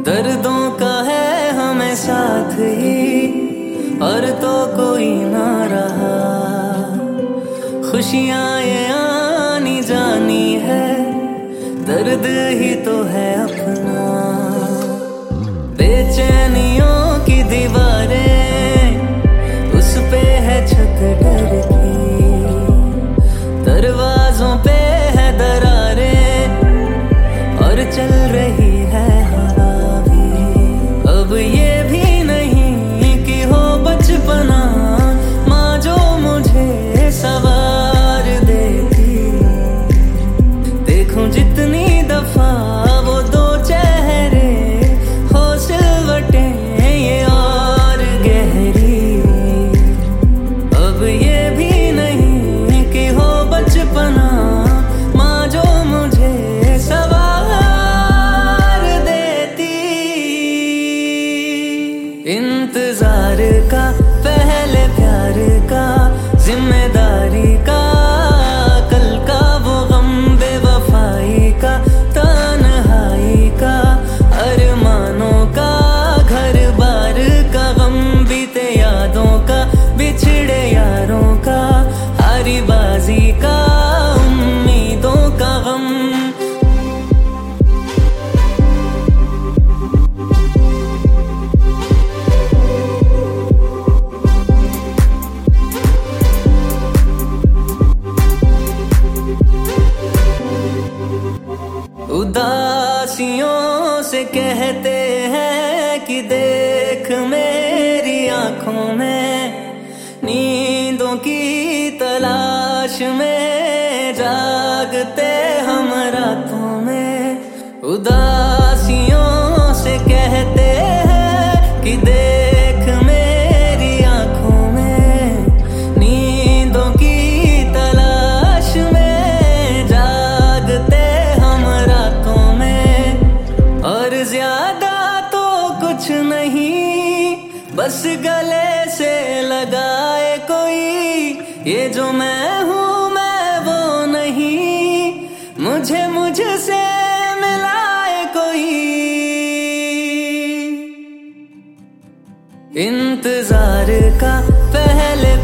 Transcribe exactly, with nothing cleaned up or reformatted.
दर्दों का है हमें साथ ही, और तो कोई ना रहा। खुशियाँ ये आनी जानी है, दर्द ही तो है अपना। बेचैनियों की दीवारें, उस पे है छत डर की, दरवाजों पे है दरारें, और चल रही है हवा भी। अब ये भी नहीं कि हो बचपना, माँ जो मुझे सवार देती। देखूं जितनी दफा वो दो चेहरे, हो सिलवटें ये और गहरी। अब ये भी नहीं कि हो बचपना, माँ जो मुझे सवार देती। इंतजार का, पहले प्यार का, जिम्मेदारी का, कल का वो गम बेवफाई का, तन्हाई का, अरमानों का, घर बार का गम, बीते यादों का, बिछड़े यारों का, हारी बाजी का, उम्मीदों का गम। उदासियों से कहते हैं कि देख मेरी आंखों में, नींदों की तलाश में जागते हम रातों में। उदासियों से कहते हैं कि देख मेरी आंखों में, नींदों की तलाश में जागते हम रातों में। और ज्यादा तो कुछ नहीं, बस गले से लगाए कोई, ये जो मैं हूँ मैं वो नहीं, मुझे मुझसे मिलाए कोई। इंतजार का, पहले